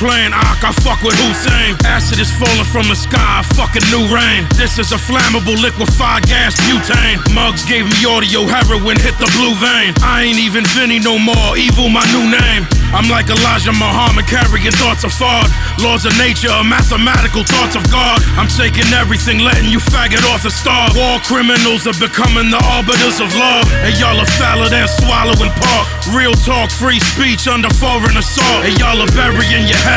playing Ak, I fuck with Hussein. Acid is falling from the sky, fucking new rain. This is a flammable liquefied gas butane. Mugs gave me audio, heroin hit the blue vein. I ain't even Vinny no more, evil my new name. I'm like Elijah Muhammad, carrying thoughts of fraud. Laws of nature, mathematical thoughts of God. I'm taking everything, letting you faggot off the star. War criminals are becoming the arbiters of law. And y'all are fouler than swallowing pork. Real talk, free speech under foreign assault. And y'all are burying your head